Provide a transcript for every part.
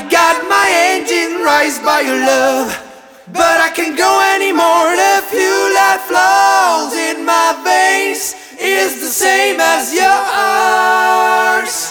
got my engine raised by your love, but I can't go anymore. The fuel that flows in my veins is the same as yours.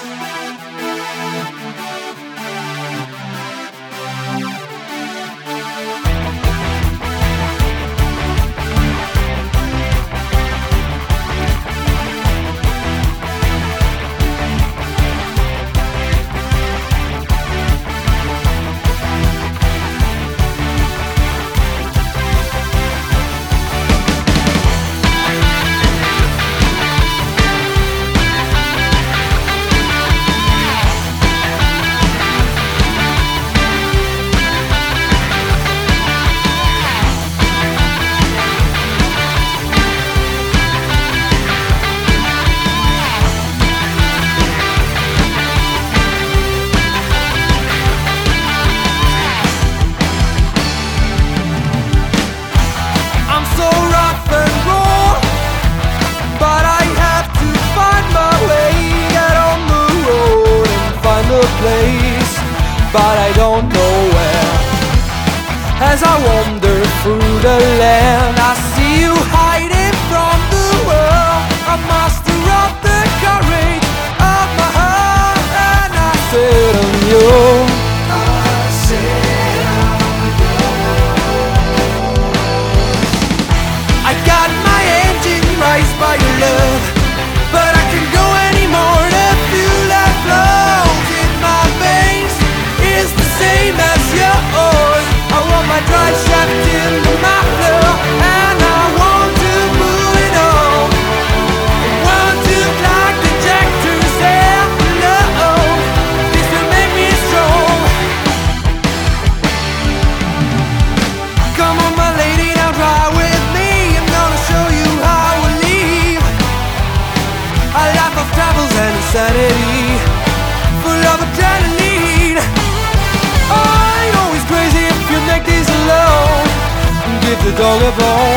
But I don't know where. As I wander through the land, I see you hiding from the world. A master of the courage of my heart, and I sit on you. I got my engine raised by your love, but I can't go anymore. The fuel that flows in my veins is the same as yours. I want my drive shaft into my floor, and I want to move it on. I want to clock the jack to say hello. This will make me strong. Come on, my lady, now drive with me. I'm gonna show you how we live a life of troubles and insanity, full of adrenaline. I know it's crazy if you make this alone. Give the dog a bone.